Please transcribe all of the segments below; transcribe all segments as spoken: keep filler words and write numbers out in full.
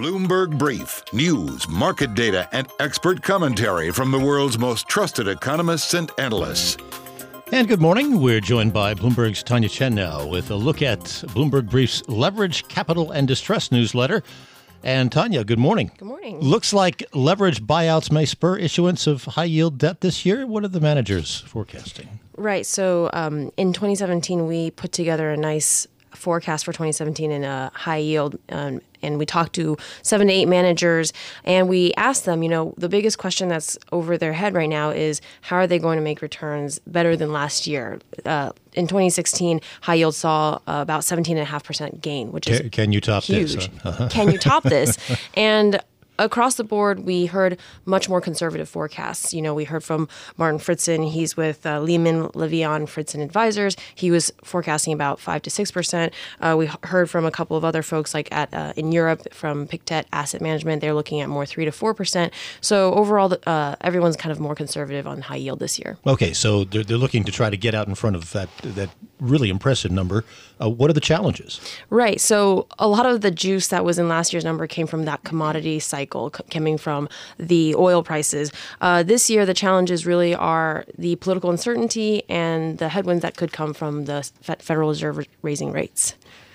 Bloomberg Brief. News, market data, and expert commentary from the world's most trusted economists and analysts. And good morning. We're joined by Bloomberg's Tanya Chen now with a look at Bloomberg Brief's Leverage, Capital, and Distress newsletter. And Tanya, good morning. Good morning. Looks like leverage buyouts may spur issuance of high-yield debt this year. What are the managers forecasting? Right. So um, in twenty seventeen, we put together a nice forecast for twenty seventeen in a high yield. Um, and we talked to seven to eight managers, and we asked them, you know, the biggest question that's over their head right now is how are they going to make returns better than last year? Uh, in twenty sixteen, high yield saw uh, about seventeen point five percent gain, which is Can, can you top huge. this? Huh? Uh-huh. Can you top this? And across the board, we heard much more conservative forecasts. You know, we heard from Martin Fritzen. He's with uh, Lehman, Levion, Fritzen Advisors. He was forecasting about five to six percent. Uh, we heard from a couple of other folks, like at uh, in Europe from Pictet Asset Management. They're looking at more three to four percent. So overall, uh, everyone's kind of more conservative on high yield this year. Okay, so they're, they're looking to try to get out in front of that that really impressive number. Uh, what are the challenges? Right. So a lot of the juice that was in last year's number came from that commodity cycle, c- coming from the oil prices. Uh, this year, the challenges really are the political uncertainty and the headwinds that could come from the Federal Reserve raising rates.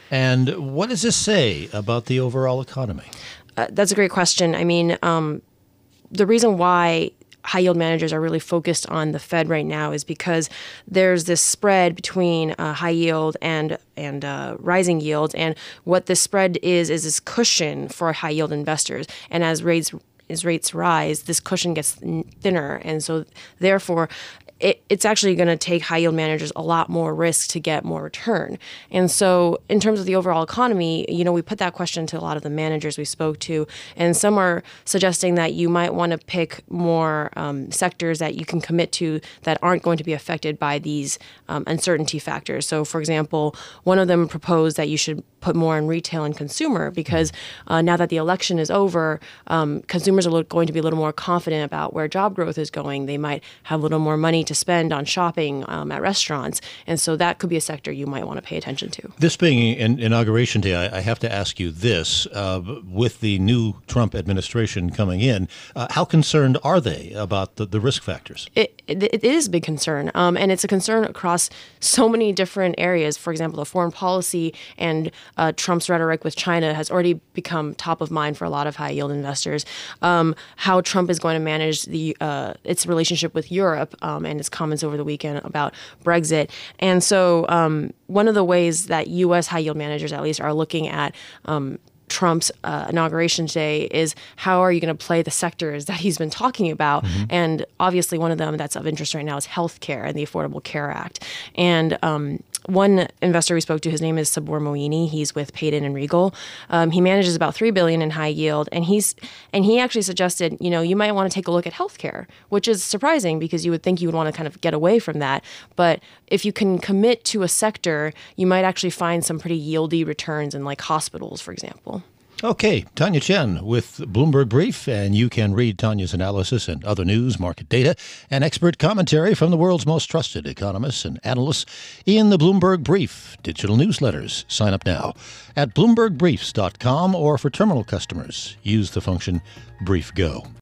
And what does this say about the overall economy? Uh, that's a great question. I mean, um, the reason why high yield managers are really focused on the Fed right now is because there's this spread between uh, high yield and and uh, rising yields, and what this spread is is this cushion for high yield investors. And as rates as rates rise, this cushion gets thinner, and so therefore, It, it's actually going to take high yield managers a lot more risk to get more return. And so in terms of the overall economy, you know, we put that question to a lot of the managers we spoke to, and some are suggesting that you might want to pick more um, sectors that you can commit to that aren't going to be affected by these um, uncertainty factors. So for example, one of them proposed that you should put more in retail and consumer because uh, now that the election is over, um, consumers are going to be a little more confident about where job growth is going. They might have a little more money to spend on shopping um, at restaurants. And so that could be a sector you might want to pay attention to. This being in, Inauguration Day, I, I have to ask you this. Uh, with the new Trump administration coming in, uh, how concerned are they about the, the risk factors? It, it, it is a big concern. Um, and it's a concern across so many different areas. For example, the foreign policy and uh, Trump's rhetoric with China has already become top of mind for a lot of high yield investors. Um, how Trump is going to manage the uh, its relationship with Europe um, and his comments over the weekend about Brexit. And so um, one of the ways that U S high yield managers at least are looking at um, Trump's uh, inauguration day is how are you going to play the sectors that he's been talking about? Mm-hmm. And obviously one of them that's of interest right now is healthcare and the Affordable Care Act. And um, one investor we spoke to, his name is Sabur Moini. He's with Payden and Regal. Um, he manages about three billion dollars in high yield, and he's and he actually suggested, you know, you might want to take a look at healthcare, which is surprising because you would think you would want to kind of get away from that. But if you can commit to a sector, you might actually find some pretty yieldy returns in like hospitals, for example. Okay, Tanya Chen with Bloomberg Brief, and you can read Tanya's analysis and other news, market data, and expert commentary from the world's most trusted economists and analysts in the Bloomberg Brief digital newsletters. Sign up now at bloomberg briefs dot com, or for terminal customers, use the function BriefGo.